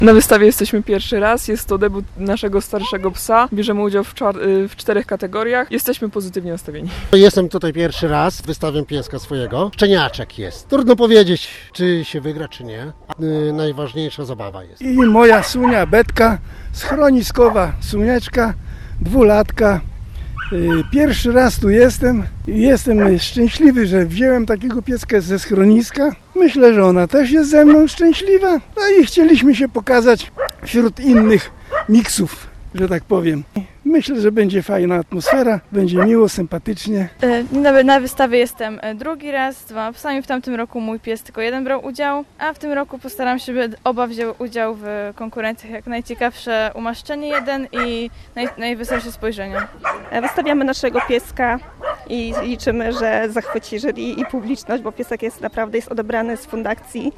Na wystawie jesteśmy pierwszy raz, jest to debiut naszego starszego psa. Bierzemy udział w 4 kategoriach. Jesteśmy pozytywnie nastawieni. Jestem tutaj pierwszy raz, wystawiam pieska swojego. Szczeniaczek jest. Trudno powiedzieć, czy się wygra, czy nie. Najważniejsza zabawa jest. I moja Sunia Betka, schroniskowa Sunieczka, 2-latka. Pierwszy raz tu jestem i jestem szczęśliwy, że wziąłem takiego pieska ze schroniska. Myślę, że ona też jest ze mną szczęśliwa. No i chcieliśmy się pokazać wśród innych miksów, że tak powiem. Myślę, że będzie fajna atmosfera, będzie miło, sympatycznie. Na wystawie jestem drugi raz z 2 psami. W tamtym roku mój pies tylko 1 brał udział, a w tym roku postaram się, by oba wzięły udział w konkurencjach jak najciekawsze umaszczenie 1 i najweselsze spojrzenie. Wystawiamy naszego pieska i liczymy, że zachwyci jury i publiczność, bo piesek jest odebrany z fundacji